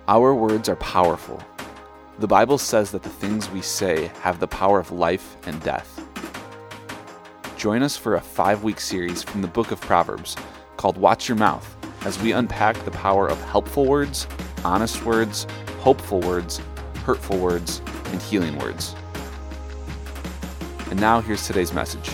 Our words are powerful. The Bible says that the things we say have the power of life and death. Join us for a 5-week series from the book of Proverbs called Watch Your Mouth as we unpack the power of helpful words, honest words, hopeful words, hurtful words, and healing words. And now here's today's message.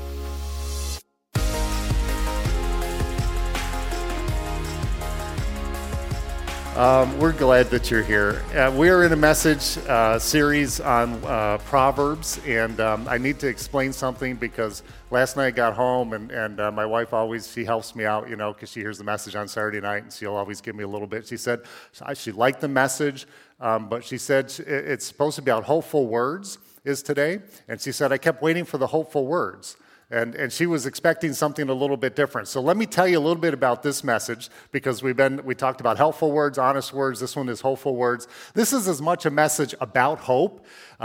We're glad that you're here. We're in a message series on Proverbs, and I need to explain something because last night I got home, and my wife she helps me out, because she hears the message on Saturday night, and she'll always give me a little bit. She said she liked the message, but she said it's supposed to be about hopeful words is today, and she said I kept waiting for the hopeful words. And she was expecting something a little bit different. So let me tell you a little bit about this message, because we talked about helpful words, honest words. This one is hopeful words. This is as much a message about hope.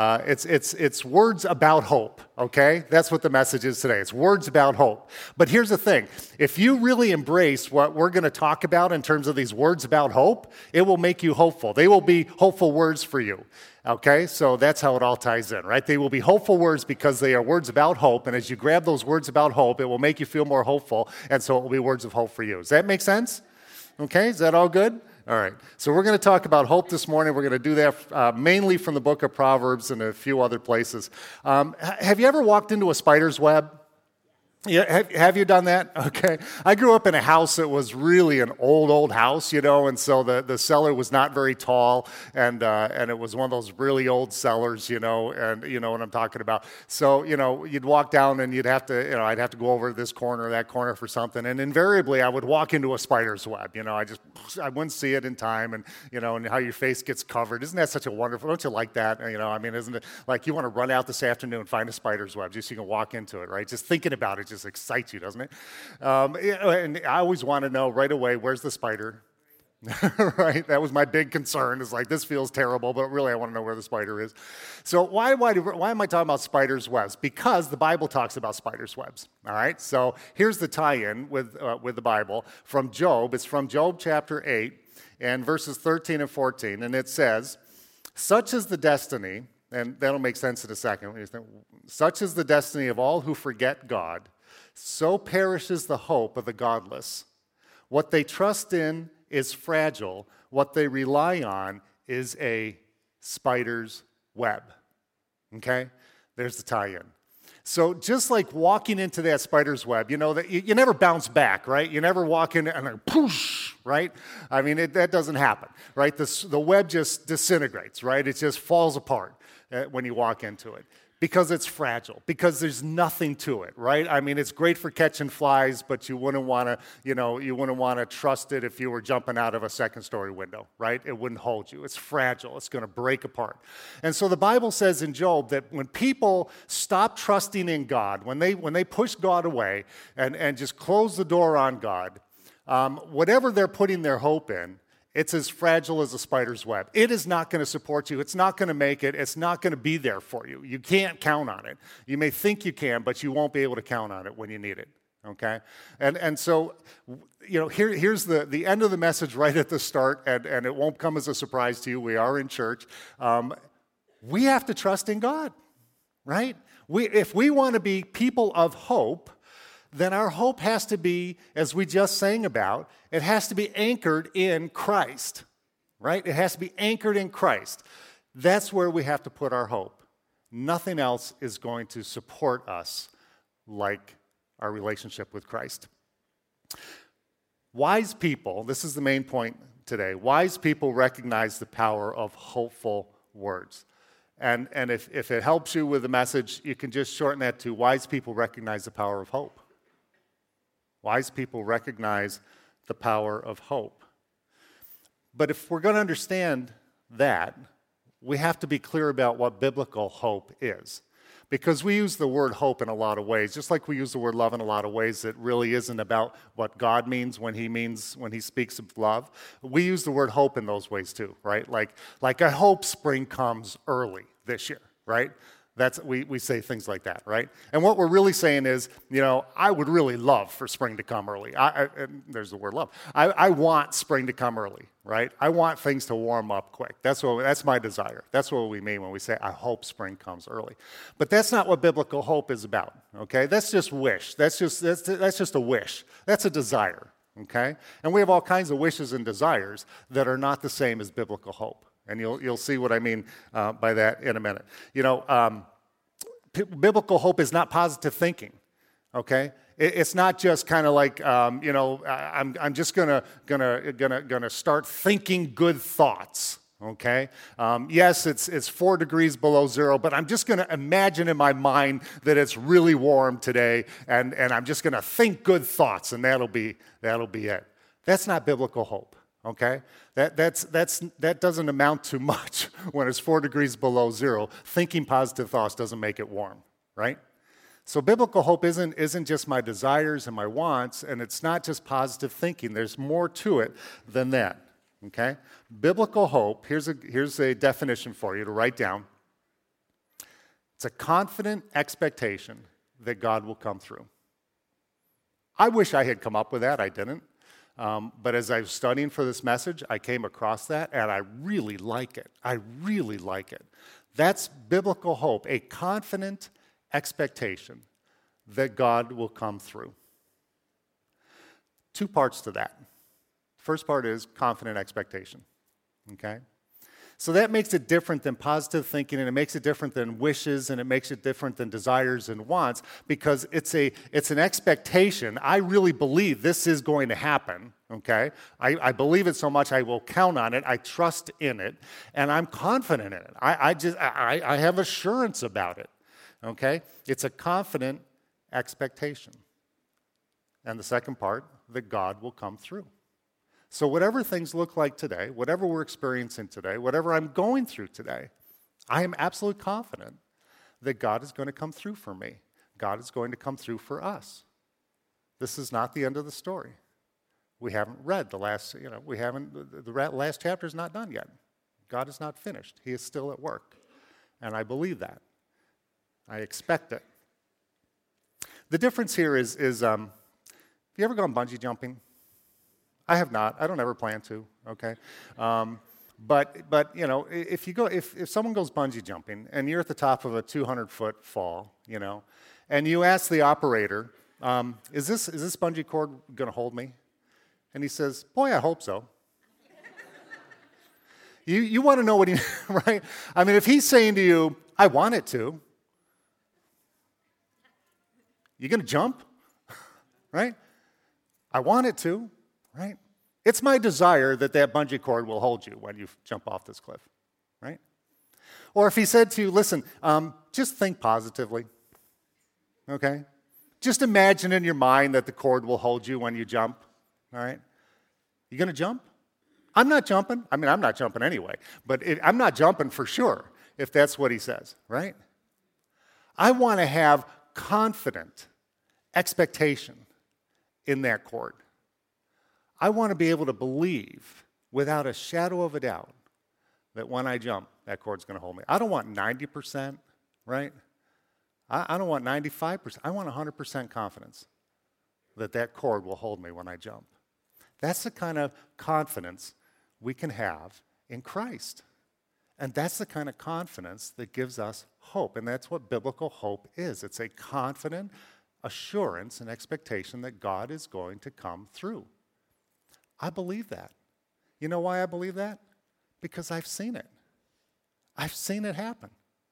It's words about hope, okay? That's what the message is today. It's words about hope. But here's the thing. If you really embrace what we're going to talk about in terms of these words about hope, it will make you hopeful. They will be hopeful words for you. Okay, so that's how it all ties in, right? They will be hopeful words because they are words about hope, and as you grab those words about hope, it will make you feel more hopeful, and so it will be words of hope for you. Does that make sense? Okay, is that all good? All right, so we're going to talk about hope this morning. We're going to do that mainly from the book of Proverbs and a few other places. Have you ever walked into a spider's web? Yeah, have you done that? Okay. I grew up in a house that was really an old house, and so the cellar was not very tall, and it was one of those really old cellars, and you know what I'm talking about. So, you'd walk down and you'd have to, I'd have to go over this corner or that corner for something, and invariably I would walk into a spider's web, I wouldn't see it in time, and, and how your face gets covered. Isn't that such a wonderful, don't you like that? Isn't it like you want to run out this afternoon and find a spider's web just so you can walk into it, right? Just thinking about it just excites you, doesn't it? And I always want to know right away, where's the spider? Right? That was my big concern. It's like, this feels terrible, but really I want to know where the spider is. So why am I talking about spiders' webs? Because the Bible talks about spiders' webs. All right? So here's the tie-in with the Bible from Job. It's from Job chapter 8 and verses 13 and 14. And it says, such is the destiny, and that'll make sense in a second. Such is the destiny of all who forget God. So perishes the hope of the godless. What they trust in is fragile. What they rely on is a spider's web. Okay? There's the tie-in. So just like walking into that spider's web, that you never bounce back, right? You never walk in and poosh, right? That doesn't happen, right? The web just disintegrates, right? It just falls apart when you walk into it. Because it's fragile, because there's nothing to it, right? It's great for catching flies, but you wouldn't want to trust it if you were jumping out of a second-story window, right? It wouldn't hold you. It's fragile. It's going to break apart. And so the Bible says in Job that when people stop trusting in God, when they push God away and just close the door on God, whatever they're putting their hope in, it's as fragile as a spider's web. It is not going to support you. It's not going to make it. It's not going to be there for you. You can't count on it. You may think you can, but you won't be able to count on it when you need it, okay? And so, here's the end of the message right at the start, and it won't come as a surprise to you. We are in church. We have to trust in God, right? If we want to be people of hope, then our hope has to be, as we just sang about, it has to be anchored in Christ, right? It has to be anchored in Christ. That's where we have to put our hope. Nothing else is going to support us like our relationship with Christ. Wise people, this is the main point today, wise people recognize the power of hopeful words. And if it helps you with the message, you can just shorten that to wise people recognize the power of hope. Wise people recognize the power of hope. But if we're going to understand that, we have to be clear about what biblical hope is. Because we use the word hope in a lot of ways, just like we use the word love in a lot of ways. It really isn't about what God means when he speaks of love. We use the word hope in those ways too, right? Like I hope spring comes early this year, right? We say things like that, right? And what we're really saying is, I would really love for spring to come early. And there's the word love. I want spring to come early, right? I want things to warm up quick. That's my desire. That's what we mean when we say, I hope spring comes early. But that's not what biblical hope is about, okay? That's just wish. That's just a wish. That's a desire, okay? And we have all kinds of wishes and desires that are not the same as biblical hope. And you'll see what I mean by that in a minute. Biblical hope is not positive thinking, okay? It's not just kind of like, I'm just gonna start thinking good thoughts, okay? Yes, it's 4 degrees below zero, but I'm just gonna imagine in my mind that it's really warm today, and I'm just gonna think good thoughts, and that'll be it. That's not biblical hope. Okay? That doesn't amount to much when it's 4 degrees below zero. Thinking positive thoughts doesn't make it warm, right? So biblical hope isn't just my desires and my wants, and it's not just positive thinking. There's more to it than that, okay? Biblical hope, here's a definition for you to write down. It's a confident expectation that God will come through. I wish I had come up with that. I didn't. But as I was studying for this message, I came across that, and I really like it. I really like it. That's biblical hope, a confident expectation that God will come through. 2 parts to that. First part is confident expectation, okay? So that makes it different than positive thinking, and it makes it different than wishes, and it makes it different than desires and wants, because it's an expectation. I really believe this is going to happen, okay? I believe it so much I will count on it, I trust in it, and I'm confident in it. I have assurance about it, okay? It's a confident expectation. And the second part, that God will come through. So whatever things look like today, whatever we're experiencing today, whatever I'm going through today, I am absolutely confident that God is going to come through for me. God is going to come through for us. This is not the end of the story. We haven't read the last, the last chapter is not done yet. God is not finished. He is still at work. And I believe that. I expect it. The difference here is have you ever gone bungee jumping? I have not. I don't ever plan to, okay? But if someone goes bungee jumping and you're at the top of a 200-foot fall, and you ask the operator, is this bungee cord going to hold me? And he says, boy, I hope so. You want to know what he, right? I mean, if he's saying to you, I want it to, you going to jump, right? I want it to. Right? It's my desire that bungee cord will hold you when you jump off this cliff, right? Or if he said to you, listen, just think positively, okay? Just imagine in your mind that the cord will hold you when you jump, all right? You going to jump? I'm not jumping. I mean, I'm not jumping anyway, but I'm not jumping for sure if that's what he says, right? I want to have confident expectation in that cord. I want to be able to believe without a shadow of a doubt that when I jump, that cord's going to hold me. I don't want 90%, right? I don't want 95%. I want 100% confidence that cord will hold me when I jump. That's the kind of confidence we can have in Christ. And that's the kind of confidence that gives us hope. And that's what biblical hope is. It's a confident assurance and expectation that God is going to come through. I believe that. You know why I believe that? Because I've seen it. I've seen it happen.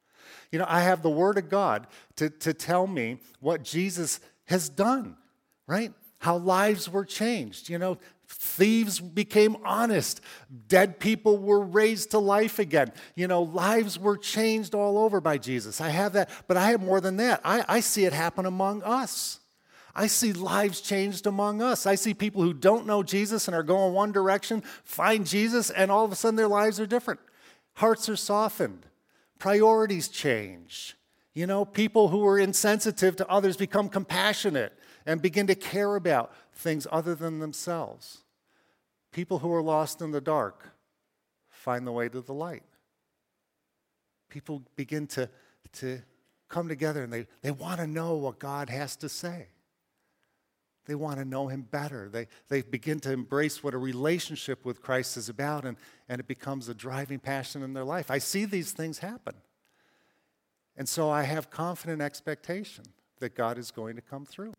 I have the Word of God to tell me what Jesus has done, right? How lives were changed. Thieves became honest. Dead people were raised to life again. Lives were changed all over by Jesus. I have that, but I have more than that. I see it happen among us. I see lives changed among us. I see people who don't know Jesus and are going one direction, find Jesus, and all of a sudden their lives are different. Hearts are softened. Priorities change. People who are insensitive to others become compassionate and begin to care about things other than themselves. People who are lost in the dark find the way to the light. People begin to come together and they want to know what God has to say. They want to know him better. They begin to embrace what a relationship with Christ is about, and it becomes a driving passion in their life. I see these things happen. And so I have confident expectation that God is going to come through.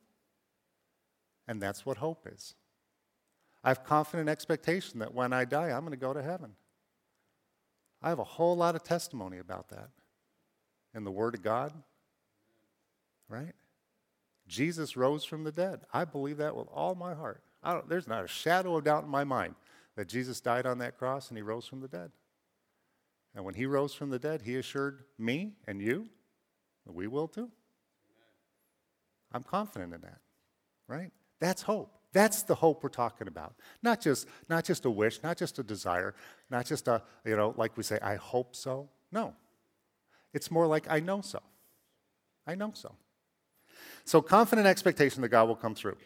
And that's what hope is. I have confident expectation that when I die, I'm going to go to heaven. I have a whole lot of testimony about that in the Word of God, right? Jesus rose from the dead. I believe that with all my heart. There's not a shadow of doubt in my mind that Jesus died on that cross and he rose from the dead. And when he rose from the dead, he assured me and you that we will too. I'm confident in that, right? That's hope. That's the hope we're talking about. Not just a wish, not just a desire, not just a, like we say, I hope so. No. It's more like I know so. I know so. So confident expectation that God will come through.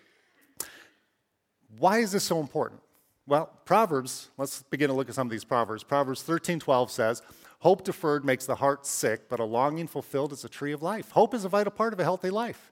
Why is this so important? Well, Proverbs, let's begin to look at some of these Proverbs. Proverbs 13:12 says, hope deferred makes the heart sick, but a longing fulfilled is a tree of life. Hope is a vital part of a healthy life.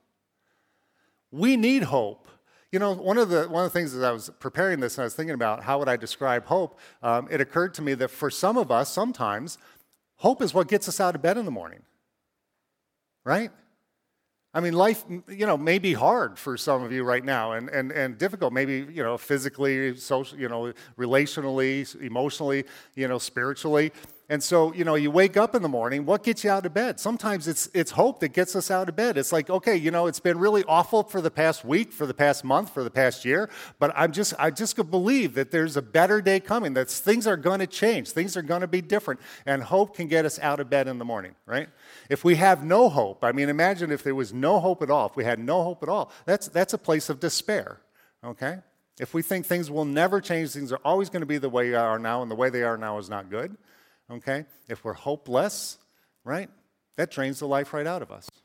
We need hope. One of the things as I was preparing this and I was thinking about how would I describe hope, it occurred to me that for some of us, sometimes, hope is what gets us out of bed in the morning, right? I mean, life, may be hard for some of you right now and difficult, maybe, physically, socially, relationally, emotionally, spiritually. And so, you wake up in the morning, what gets you out of bed? Sometimes it's hope that gets us out of bed. It's like, okay, it's been really awful for the past week, for the past month, for the past year, but I just believe that there's a better day coming, that things are going to change, things are going to be different, and hope can get us out of bed in the morning, right? If we have no hope, imagine if there was no hope at all, if we had no hope at all, that's a place of despair, okay? If we think things will never change, things are always going to be the way they are now, and the way they are now is not good, okay? If we're hopeless, right, that drains the life right out of us.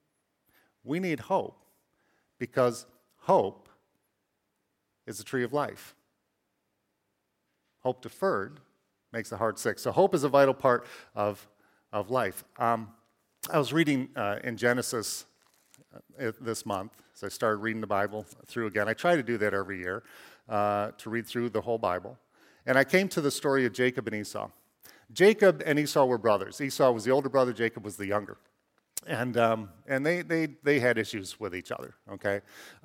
We need hope because hope is the tree of life. Hope deferred makes the heart sick. So hope is a vital part of life. I was reading in Genesis this month, so I started reading the Bible through again. I try to do that every year, to read through the whole Bible. And I came to the story of Jacob and Esau. Jacob and Esau were brothers. Esau was the older brother, Jacob was the younger. And they had issues with each other, okay?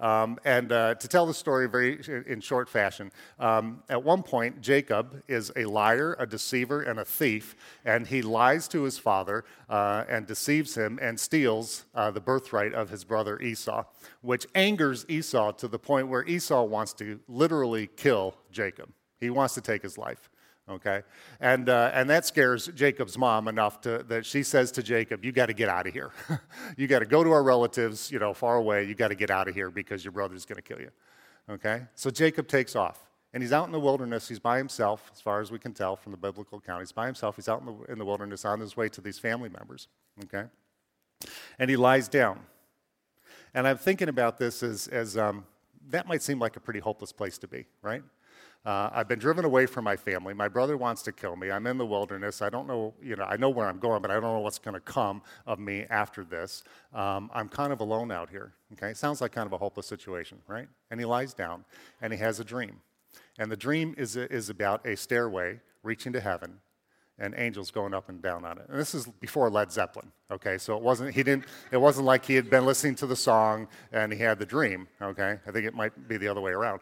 To tell the story in short fashion, at one point, Jacob is a liar, a deceiver, and a thief, and he lies to his father and deceives him and steals the birthright of his brother Esau, which angers Esau to the point where Esau wants to literally kill Jacob. He wants to take his life. Okay, and that scares Jacob's mom enough that she says to Jacob, "You got to get out of here. You got to go to our relatives, far away. You got to get out of here because your brother's going to kill you." Okay, so Jacob takes off, and he's out in the wilderness. He's by himself, as far as we can tell from the biblical account. He's by himself. He's out in the wilderness on his way to these family members. Okay, and he lies down. And I'm thinking about this as that might seem like a pretty hopeless place to be, right? I've been driven away from my family. My brother wants to kill me. I'm in the wilderness. I don't know, I know where I'm going, but I don't know what's going to come of me after this. I'm kind of alone out here, okay? Sounds like kind of a hopeless situation, right? And he lies down, and he has a dream. And the dream is about a stairway reaching to heaven and angels going up and down on it. And this is before Led Zeppelin, okay? So it wasn't like he had been listening to the song and he had the dream, okay? I think it might be the other way around.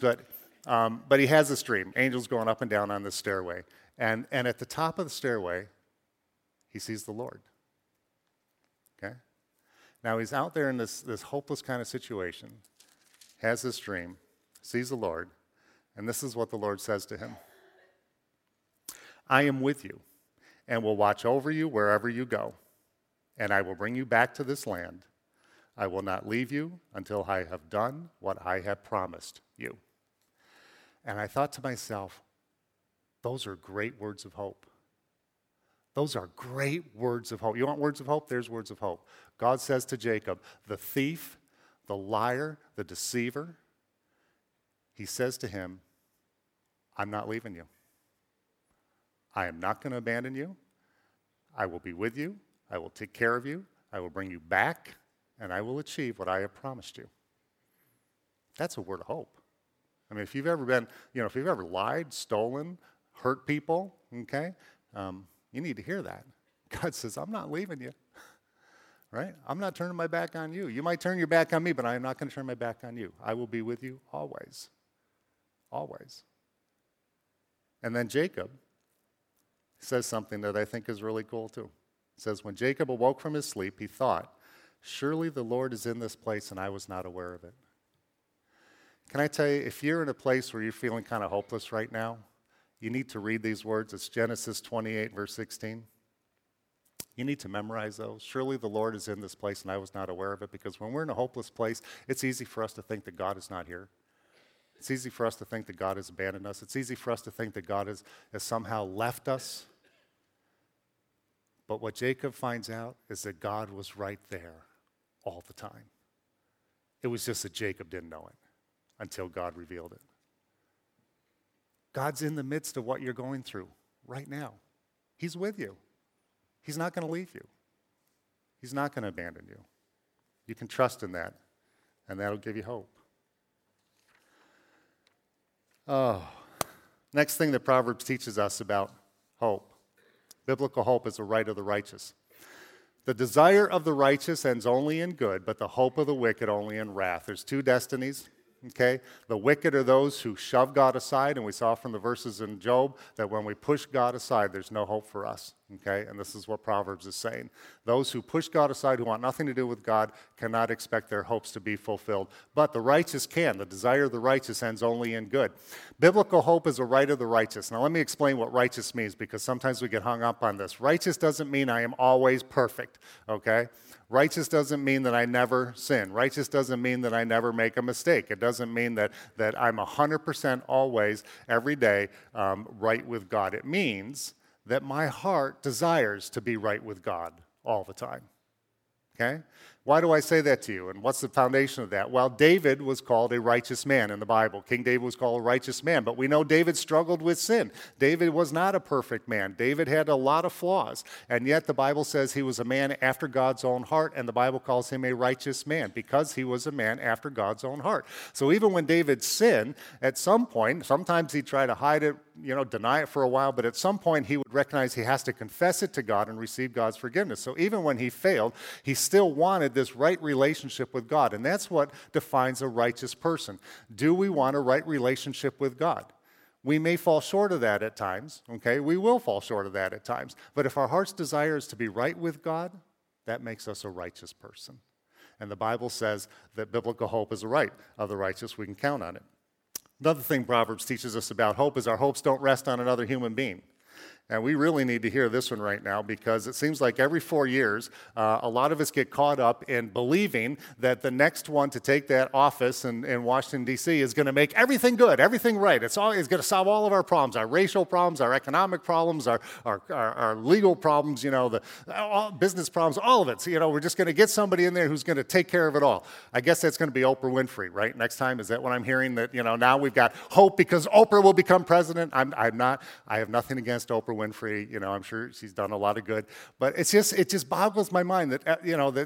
But he has this dream, angels going up and down on this stairway. And at the top of the stairway, he sees the Lord. Okay? Now he's out there in this hopeless kind of situation, has this dream, sees the Lord, and this is what the Lord says to him. I am with you and will watch over you wherever you go, and I will bring you back to this land. I will not leave you until I have done what I have promised you. And I thought to myself, those are great words of hope. Those are great words of hope. You want words of hope? There's words of hope. God says to Jacob, the thief, the liar, the deceiver, he says to him, I'm not leaving you. I am not going to abandon you. I will be with you. I will take care of you. I will bring you back, and I will achieve what I have promised you. That's a word of hope. I mean, if you've ever been, if you've ever lied, stolen, hurt people, okay, you need to hear that. God says, I'm not leaving you, right? I'm not turning my back on you. You might turn your back on me, but I am not going to turn my back on you. I will be with you always, always. And then Jacob says something that I think is really cool too. It says, when Jacob awoke from his sleep, he thought, surely the Lord is in this place and I was not aware of it. Can I tell you, if you're in a place where you're feeling kind of hopeless right now, you need to read these words. It's Genesis 28, verse 16. You need to memorize those. Surely the Lord is in this place and I was not aware of it, because when we're in a hopeless place, it's easy for us to think that God is not here. It's easy for us to think that God has abandoned us. It's easy for us to think that God has somehow left us. But what Jacob finds out is that God was right there all the time. It was just that Jacob didn't know it until God revealed it. God's in the midst of what you're going through right now. He's with you. He's not going to leave you. He's not going to abandon you. You can trust in that, and that'll give you hope. Oh, next thing that Proverbs teaches us about hope. Biblical hope is a right of the righteous. The desire of the righteous ends only in good, but the hope of the wicked only in wrath. There's two destinies, okay? The wicked are those who shove God aside, and we saw from the verses in Job that when we push God aside, there's no hope for us, okay? And this is what Proverbs is saying. Those who push God aside, who want nothing to do with God, cannot expect their hopes to be fulfilled. But the righteous can. The desire of the righteous ends only in good. Biblical hope is a right of the righteous. Now let me explain what righteous means, because sometimes we get hung up on this. Righteous doesn't mean I am always perfect, okay? Righteous doesn't mean that I never sin. Righteous doesn't mean that I never make a mistake. It doesn't mean that I'm 100% always, every day, right with God. It means that my heart desires to be right with God all the time, okay? Why do I say that to you? And what's the foundation of that? Well, David was called a righteous man in the Bible. King David was called a righteous man, but we know David struggled with sin. David was not a perfect man. David had a lot of flaws, and yet the Bible says he was a man after God's own heart, and the Bible calls him a righteous man because he was a man after God's own heart. So even when David sinned, at some point, sometimes he'd try to hide it, deny it for a while, but at some point he would recognize he has to confess it to God and receive God's forgiveness. So even when he failed, he still wanted this right relationship with God, and that's what defines a righteous person. Do we want a right relationship with God? We may fall short of that at times, okay? We will fall short of that at times. But if our heart's desire is to be right with God, that makes us a righteous person. And the Bible says that biblical hope is a right of the righteous. We can count on it. Another thing Proverbs teaches us about hope is our hopes don't rest on another human being. And we really need to hear this one right now, because it seems like every 4 years, a lot of us get caught up in believing that the next one to take that office in Washington, D.C. is going to make everything good, everything right. It's going to solve all of our problems, our racial problems, our economic problems, our legal problems, all business problems, all of it. So, we're just going to get somebody in there who's going to take care of it all. I guess that's going to be Oprah Winfrey, right? Next time, is that what I'm hearing? That, now we've got hope because Oprah will become president? I have nothing against Oprah Winfrey, I'm sure she's done a lot of good, but it just boggles my mind that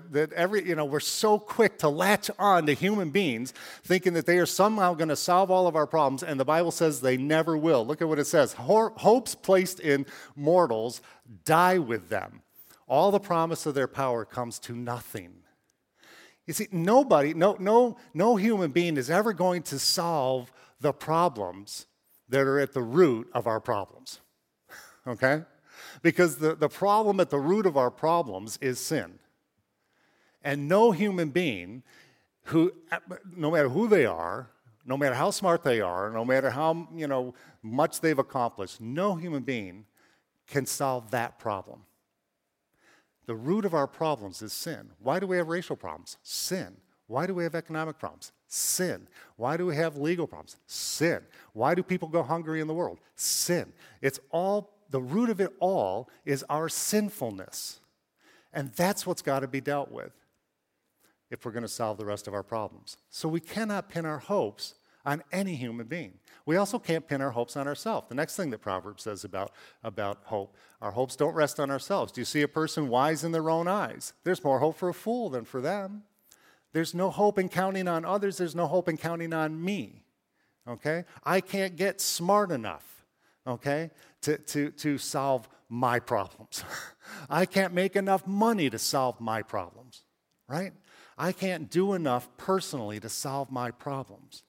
we're so quick to latch on to human beings, thinking that they are somehow going to solve all of our problems, and the Bible says they never will. Look at what it says: hopes placed in mortals die with them. All the promise of their power comes to nothing. You see, no human being is ever going to solve the problems that are at the root of our problems. Okay? Because the problem at the root of our problems is sin. And no human being who, no matter who they are, no matter how smart they are, no matter how much they've accomplished, no human being can solve that problem. The root of our problems is sin. Why do we have racial problems? Sin. Why do we have economic problems? Sin. Why do we have legal problems? Sin. Why do people go hungry in the world? Sin. The root of it all is our sinfulness. And that's what's got to be dealt with if we're going to solve the rest of our problems. So we cannot pin our hopes on any human being. We also can't pin our hopes on ourselves. The next thing that Proverbs says about hope, our hopes don't rest on ourselves. Do you see a person wise in their own eyes? There's more hope for a fool than for them. There's no hope in counting on others. There's no hope in counting on me. Okay? I can't get smart enough, okay, to solve my problems. I can't make enough money to solve my problems, right? I can't do enough personally to solve my problems.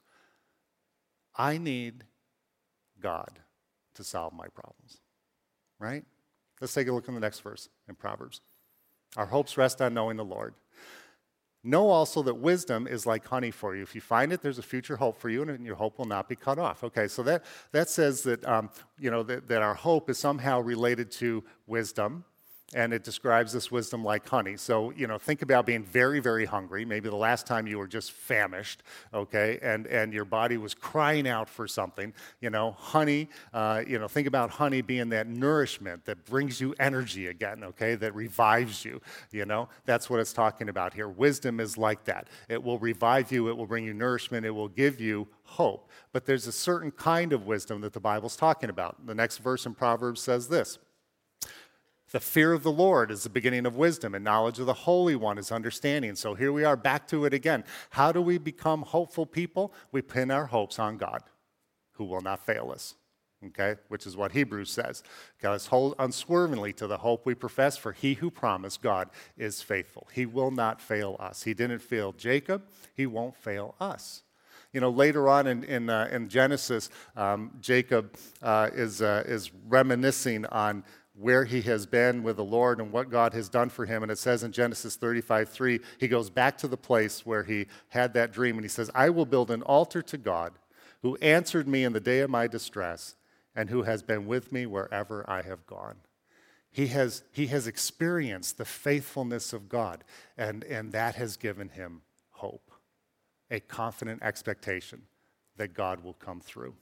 I need God to solve my problems, right? Let's take a look in the next verse in Proverbs. Our hopes rest on knowing the Lord. Know also that wisdom is like honey for you. If you find it, there's a future hope for you, and your hope will not be cut off. Okay, so that says that, that our hope is somehow related to wisdom, and it describes this wisdom like honey. So, think about being very, very hungry, maybe the last time you were just famished, okay, and your body was crying out for something. Honey, think about honey being that nourishment that brings you energy again, okay, that revives you, That's what it's talking about here. Wisdom is like that. It will revive you, it will bring you nourishment, it will give you hope. But there's a certain kind of wisdom that the Bible's talking about. The next verse in Proverbs says this: the fear of the Lord is the beginning of wisdom, and knowledge of the Holy One is understanding. So here we are back to it again. How do we become hopeful people? We pin our hopes on God, who will not fail us, okay? Which is what Hebrews says. Let us hold unswervingly to the hope we profess, for he who promised God is faithful. He will not fail us. He didn't fail Jacob. He won't fail us. Later on in Genesis, Jacob is reminiscing on where he has been with the Lord and what God has done for him. And it says in Genesis 35:3, he goes back to the place where he had that dream, and he says, I will build an altar to God who answered me in the day of my distress and who has been with me wherever I have gone. He has experienced the faithfulness of God, and that has given him hope, a confident expectation that God will come through.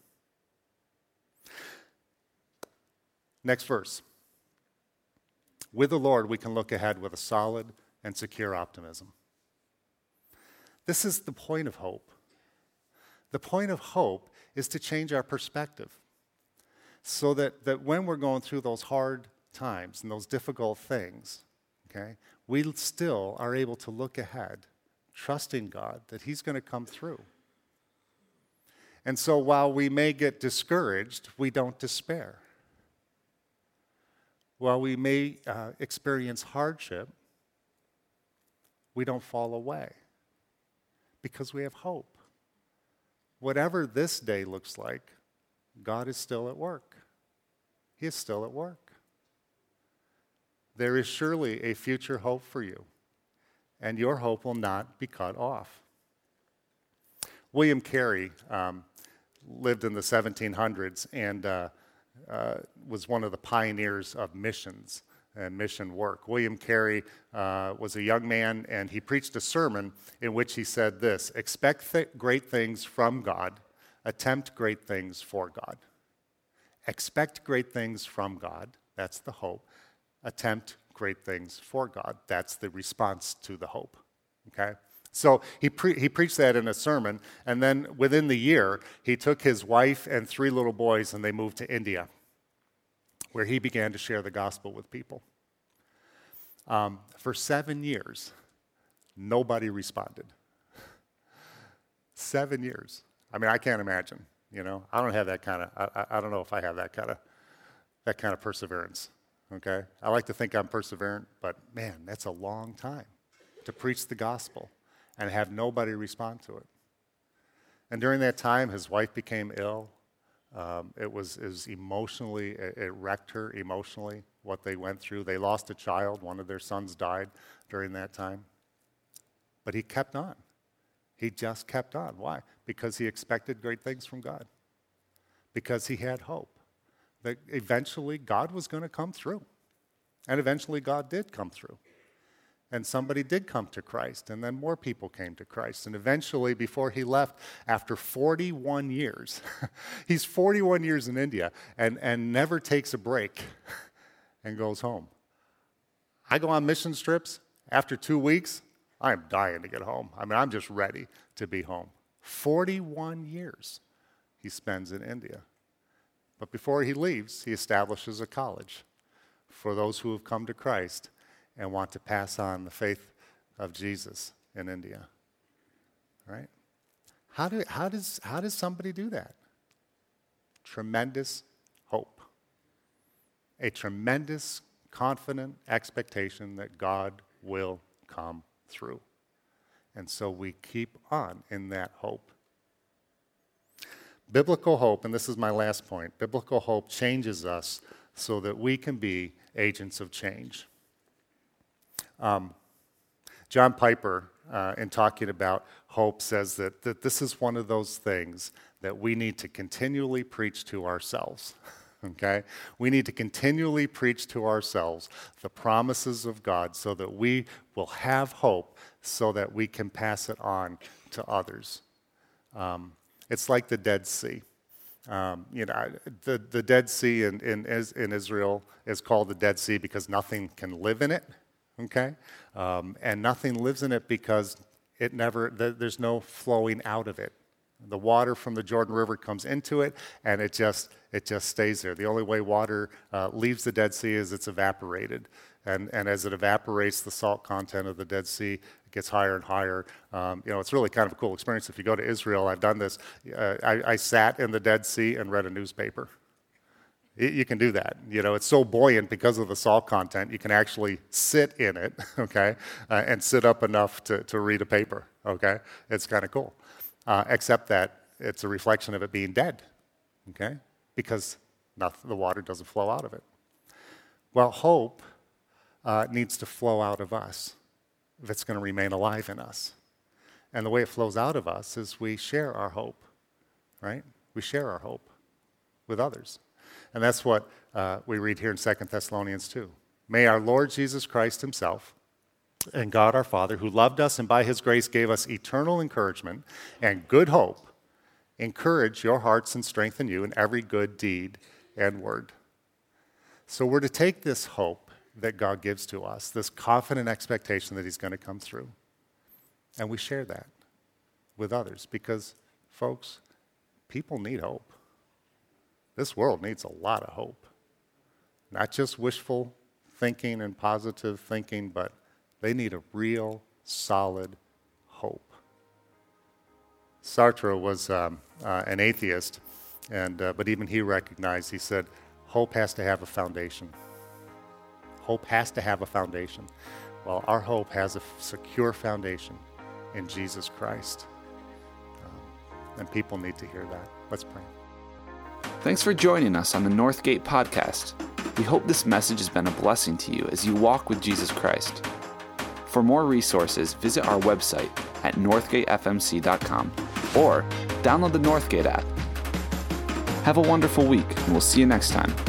Next verse. With the Lord, we can look ahead with a solid and secure optimism. This is the point of hope. The point of hope is to change our perspective so that when we're going through those hard times and those difficult things, okay, we still are able to look ahead, trusting God that he's going to come through. And so while we may get discouraged, we don't despair. While we may experience hardship, we don't fall away because we have hope. Whatever this day looks like, God is still at work. He is still at work. There is surely a future hope for you, and your hope will not be cut off. William Carey lived in the 1700s and was one of the pioneers of missions and mission work. William Carey was a young man, and he preached a sermon in which he said this: expect great things from God, attempt great things for God. Expect great things from God, that's the hope. Attempt great things for God, that's the response to the hope, okay? So he preached that in a sermon, and then within the year, he took his wife and 3 little boys, and they moved to India, where he began to share the gospel with people. For 7 years, nobody responded. 7 years. I mean, I can't imagine. I don't have that kind of. I don't know if I have that kind of perseverance. Okay, I like to think I'm perseverant, but man, that's a long time to preach the gospel and have nobody respond to it. And during that time, his wife became ill. It was emotionally, it wrecked her emotionally, what they went through. They lost a child. One of their sons died during that time. But he kept on. He just kept on. Why? Because he expected great things from God. Because he had hope that eventually God was going to come through. And eventually God did come through. And somebody did come to Christ, and then more people came to Christ. And eventually, before he left, after 41 years, he's 41 years in India and never takes a break and goes home. I go on mission trips. After 2 weeks, I'm dying to get home. I mean, I'm just ready to be home. 41 years he spends in India. But before he leaves, he establishes a college for those who have come to Christ and want to pass on the faith of Jesus in India. Right? How does somebody do that? Tremendous hope. A tremendous, confident expectation that God will come through. And so we keep on in that hope. Biblical hope, and this is my last point, biblical hope changes us so that we can be agents of change. John Piper, in talking about hope, says that this is one of those things that we need to continually preach to ourselves. Okay? We need to continually preach to ourselves the promises of God so that we will have hope so that we can pass it on to others. It's like the Dead Sea. The Dead Sea in Israel is called the Dead Sea because nothing can live in it. Okay? And nothing lives in it because there's no flowing out of it. The water from the Jordan River comes into it, and it just stays there. The only way water leaves the Dead Sea is it's evaporated. And as it evaporates, the salt content of the Dead Sea gets higher and higher. It's really kind of a cool experience. If you go to Israel, I've done this. I sat in the Dead Sea and read a newspaper. You can do that. It's so buoyant because of the salt content. You can actually sit in it, okay, and sit up enough to read a paper, okay? It's kind of cool. Except that it's a reflection of it being dead, okay, because the water doesn't flow out of it. Well, hope needs to flow out of us if it's going to remain alive in us. And the way it flows out of us is we share our hope, right? We share our hope with others. And that's what we read here in 2 Thessalonians 2. May our Lord Jesus Christ himself and God our Father, who loved us and by his grace gave us eternal encouragement and good hope, encourage your hearts and strengthen you in every good deed and word. So we're to take this hope that God gives to us, this confident expectation that he's going to come through, and we share that with others because, folks, people need hope. This world needs a lot of hope. Not just wishful thinking and positive thinking, but they need a real, solid hope. Sartre was an atheist, but even he recognized, he said, hope has to have a foundation. Hope has to have a foundation. Well, our hope has a secure foundation in Jesus Christ. And people need to hear that. Let's pray. Thanks for joining us on the Northgate Podcast. We hope this message has been a blessing to you as you walk with Jesus Christ. For more resources, visit our website at northgatefmc.com or download the Northgate app. Have a wonderful week, and we'll see you next time.